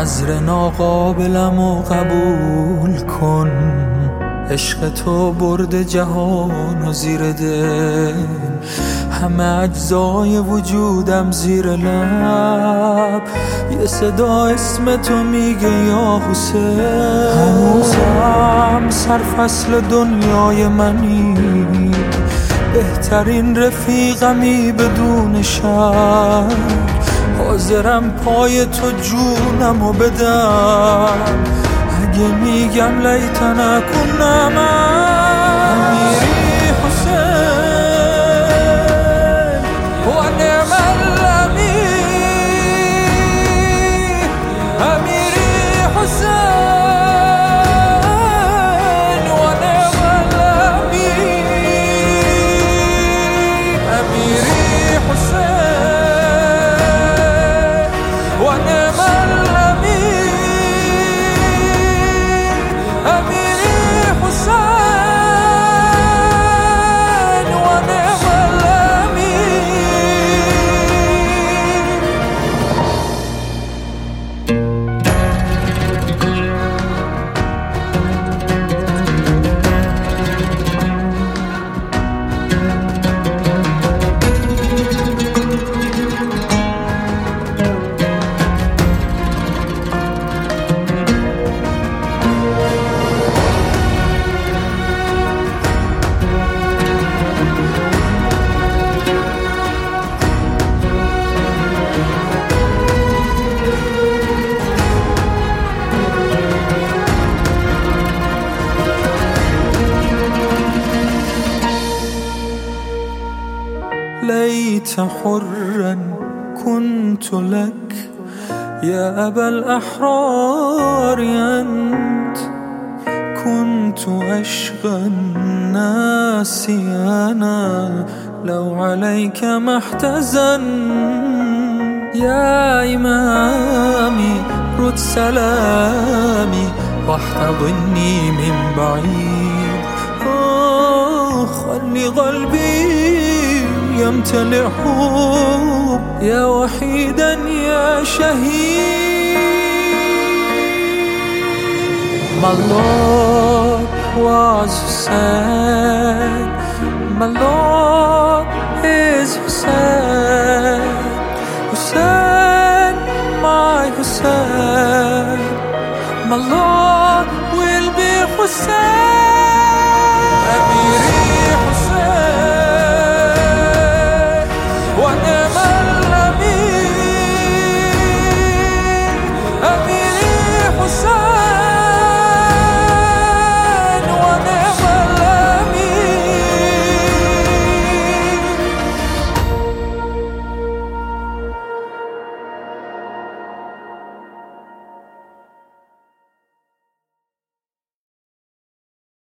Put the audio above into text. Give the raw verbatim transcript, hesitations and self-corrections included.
نظر ناقابلم و قبول کن. عشق تو برد جهان و زیر دل، همه اجزای وجودم زیر لب. یه صدا اسم تو میگه یا حسین. هنوزم سرفصل دنیای منی، بهترین رفیقمی بدون شک. حاضرم پای تو جونمو بدم، اگه میگم لیتن کنم امیری حسین و نعم الامیر. امیری حسین و نعم الامیر. امیری حسین و نعم ليت حرا كنت لك يا أبا الأحرار أنت. كنت أشقى الناس أنا لو عليك ما احتزن. يا إمامي رد سلامي واحتضني من بعيد. آه خلي قلبي يمتلئ حب يا وحيدا يا شهيد. My Lord was Hussein, my Lord is Hussein. Hussein, my Hussein, my Lord will be Hussein.